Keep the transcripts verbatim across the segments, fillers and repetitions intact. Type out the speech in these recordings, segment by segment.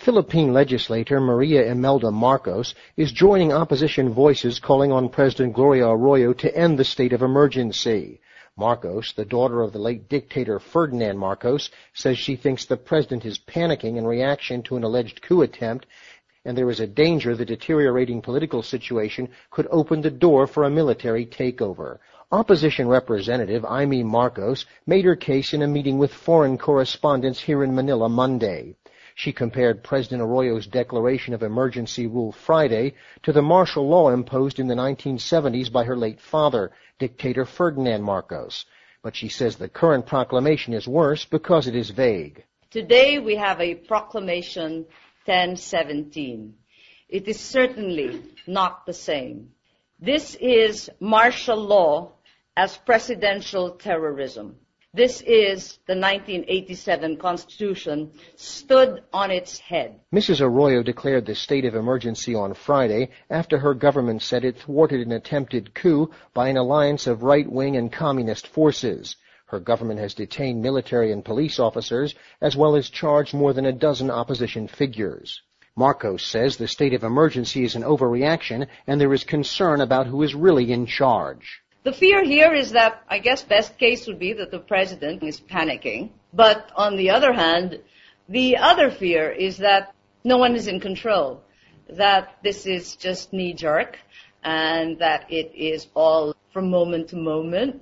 Philippine legislator Maria Imelda Marcos is joining opposition voices calling on President Gloria Arroyo to end the state of emergency. Marcos, the daughter of the late dictator Ferdinand Marcos, says she thinks the president is panicking in reaction to an alleged coup attempt, and there is a danger the deteriorating political situation could open the door for a military takeover. Opposition Representative Imee Marcos made her case in a meeting with foreign correspondents here in Manila Monday. She compared President Arroyo's declaration of emergency rule Friday to the martial law imposed in the nineteen seventies by her late father, dictator Ferdinand Marcos. But she says the current proclamation is worse because it is vague. Today we have a proclamation ten seventeen. It is certainly not the same. This is martial law as presidential terrorism. This is the nineteen eighty-seven Constitution stood on its head. Missus Arroyo declared the state of emergency on Friday after her government said it thwarted an attempted coup by an alliance of right-wing and communist forces. Her government has detained military and police officers, as well as charged more than a dozen opposition figures. Marcos says the state of emergency is an overreaction, and there is concern about who is really in charge. The fear here is that, I guess, best case would be that the president is panicking. But on the other hand, the other fear is that no one is in control, that this is just knee-jerk, and that it is all from moment to moment,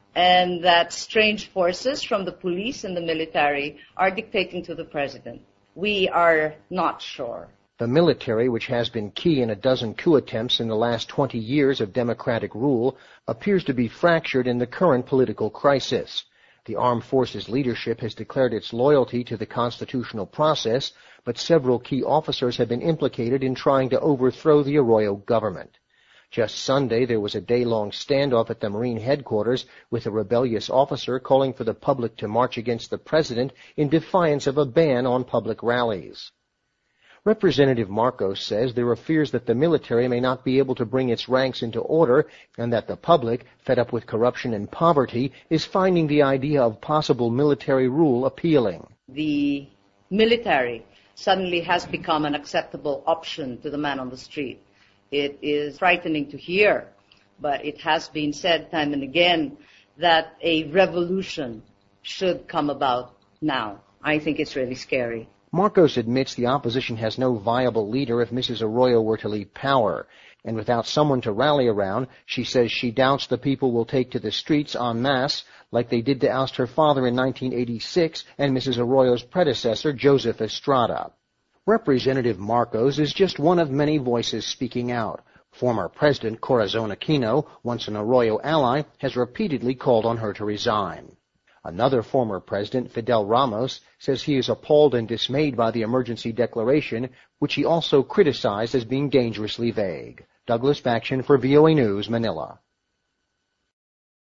and that strange forces from the police and the military are dictating to the president. We are not sure. The military, which has been key in a dozen coup attempts in the last twenty years of democratic rule, appears to be fractured in the current political crisis. The armed forces leadership has declared its loyalty to the constitutional process, but several key officers have been implicated in trying to overthrow the Arroyo government. Just Sunday, there was a day-long standoff at the Marine headquarters with a rebellious officer calling for the public to march against the president in defiance of a ban on public rallies. Representative Marcos says there are fears that the military may not be able to bring its ranks into order and that the public, fed up with corruption and poverty, is finding the idea of possible military rule appealing. The military suddenly has become an acceptable option to the man on the street. It is frightening to hear, but it has been said time and again that a revolution should come about now. I think it's really scary. Marcos admits the opposition has no viable leader if Missus Arroyo were to leave power, and without someone to rally around, she says she doubts the people will take to the streets en masse like they did to oust her father in nineteen eighty-six and Missus Arroyo's predecessor, Joseph Estrada. Representative Marcos is just one of many voices speaking out. Former President Corazon Aquino, once an Arroyo ally, has repeatedly called on her to resign. Another former president, Fidel Ramos, says he is appalled and dismayed by the emergency declaration, which he also criticized as being dangerously vague. Douglas Faction for V O A News, Manila.